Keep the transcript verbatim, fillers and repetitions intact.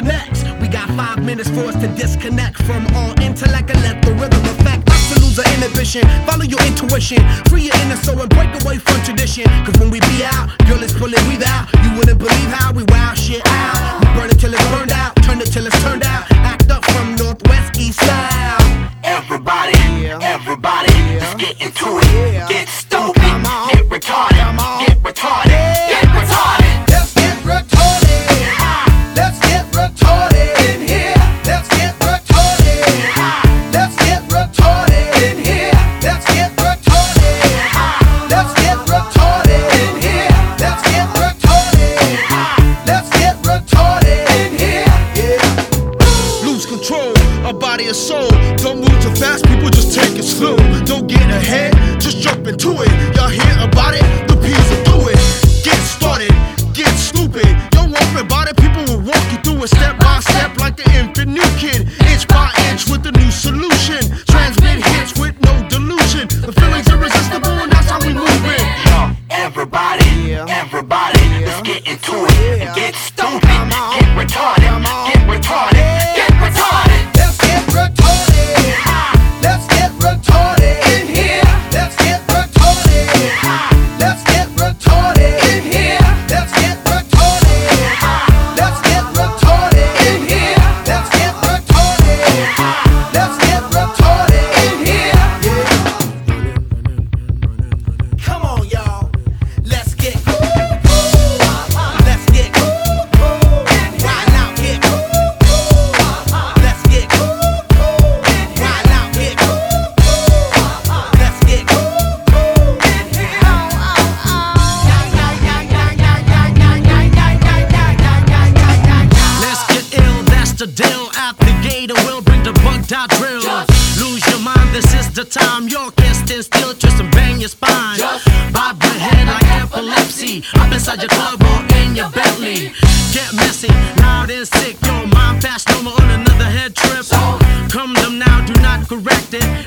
next. We got five minutes for us to disconnect from all intellect and let the rhythm affect us to lose our inhibition. Follow your intuition, free your inner soul and break away from tradition. Cause when we be out, girl, it's pulling we out. You wouldn't believe how we wow shit out. We burn it till it's burned out, turn it till it's turned out. Act up from northwest, east, south. Everybody, everybody, let's get into it. Get stupid, get retarded, get retarded, get retarded. Let's get retarded. Let's get retarded in here. Let's get retarded. Let's get retarded in here. Let's get retarded. Let's get retarded in here. Let's get retarded. Let's get retarded in here. Yeah. Lose control, a body and soul. Don't move too fast, people, just take it slow. Don't get ahead, just jump into it. Y'all hear about it? The P's will do it. Get started, get stupid. Don't worry about it, people will walk you through it step by step like the infant new kid. Inch by inch with a new solution. Transmit hits with no delusion. The feeling's irresistible and that's how we move it. Yo, everybody, everybody, let's get into it. And get stupid, get retarded, get retarded, get retarded. Let's get retarded. Let's get retarded in here. Let's get retarded. Let's get retarded in here. Let's get retarded. Let's get retarded in here. Let's get retarded. Let's get retarded in here. Come on, y'all. Let's get Let's get right now, get Let's get right now, get Let's get Let's get ill, that's the deal. Out the gate, and we'll bring the bugged out drill. Lose your mind, this is the time. You can't stand still, twist and bang your spine. Bob your head like epilepsy. Up inside your club or in your Bentley. Get messy, loud and sick. Your mind fast, no more on another head trip. Come them now, do not correct it.